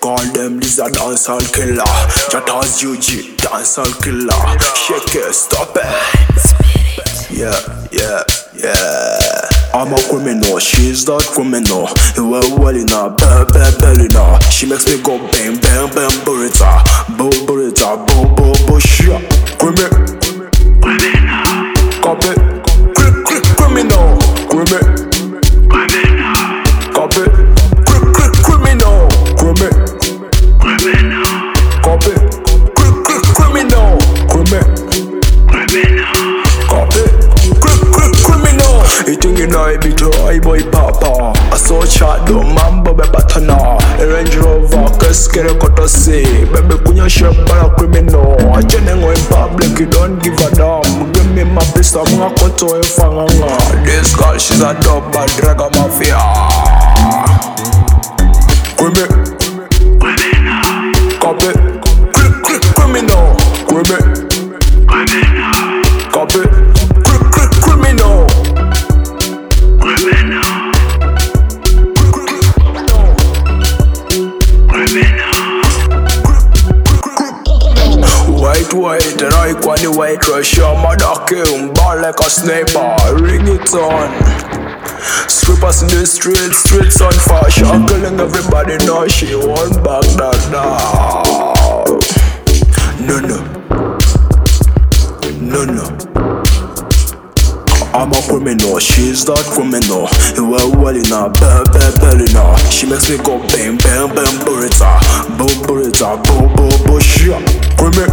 call them this a dancehall killer. Jatas UG, dancehall killer. Shake it, stop it. Yeah, yeah, yeah. I'm a criminal, she's not criminal. Well in her belly now. She makes me go bang, bang, bang, burrita. Burrita, shit. Criminal. Copy. Criminal. Criminal. Copy. Criminal. Criminal. Copy. Criminal. Criminal. Copy. Criminal. Eating in a bit of high boy papa. I saw chat do mambo be batana. A Range Rover keskere koto see. Baby kunya shep para criminal. I jenengo in public, you don't give a damn. Give me my pistol, mga koto e fanganga. This girl, she's a dog bad drag mafia. Criminal. Copy. Criminal. Criminal. Copy. Criminal. White, right on the white Russia. Mother kill, ball like a sniper. Ring it on. Strippers in the streets on fire. Killing everybody now. She won't back that down. No. I'm a criminal, she's not criminal. Well in her belly now. She makes me go bang, bang, bang, burrita. Shit. Criminal.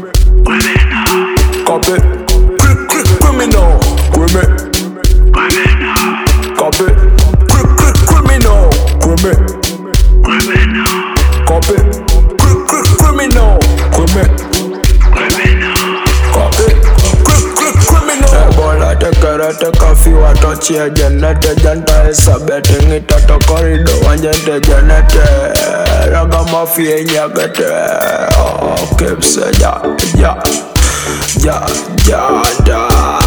Copy. Criminal. Criminal. Copy. Criminal. Criminal. Copy. Criminal. Criminal. Copy. Criminal. Take a few a touch here, Janete, Janta is a betting it at a corridor, and Janete, Ragamafia, Yagate, oh, keep say, yeah.